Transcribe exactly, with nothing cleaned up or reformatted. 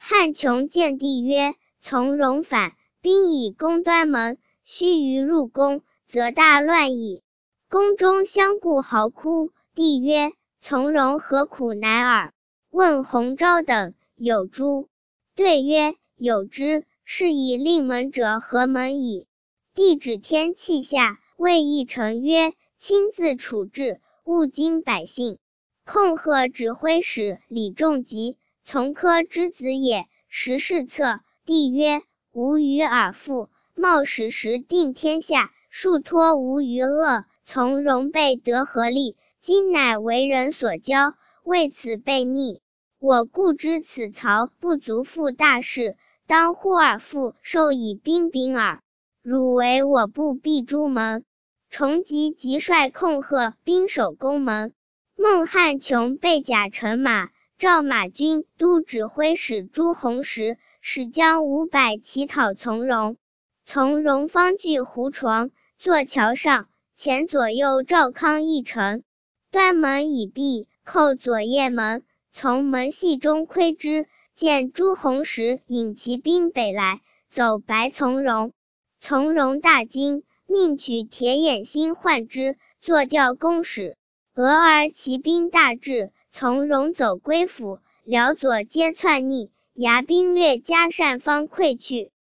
汉琼见帝曰：从容反，兵以攻端门，须臾入宫，则大乱矣。宫中相顾嚎哭。帝曰：从容何苦乃尔？问弘昭等，有诸？对曰：有之。是以令门者何门矣？帝指天泣下，谓议臣曰：亲自处置，勿惊百姓。控贺指挥使李仲吉，从科之子也，时事策。帝曰：吾与尔父，冒矢石定天下，庶托吾于恶，从容备得合力，今乃为人所骄，为此悖逆。我故知此曹不足负大事，当呼尔父授以兵柄耳。汝为我部必诛门。崇吉即率控贺兵守宫门。孟汉琼备甲乘马，召马军都指挥使朱弘时，使将五百骑讨从容。从容方据胡床，坐桥上，前左右赵康一城。端门已闭，扣左掖门，从门隙中窥之，见朱弘时引骑兵北来，走白从容。从容大惊，命取铁眼星唤之，作调攻使。俄而骑兵大至，从容走归府，辽左皆窜逆，牙兵略加善方溃去。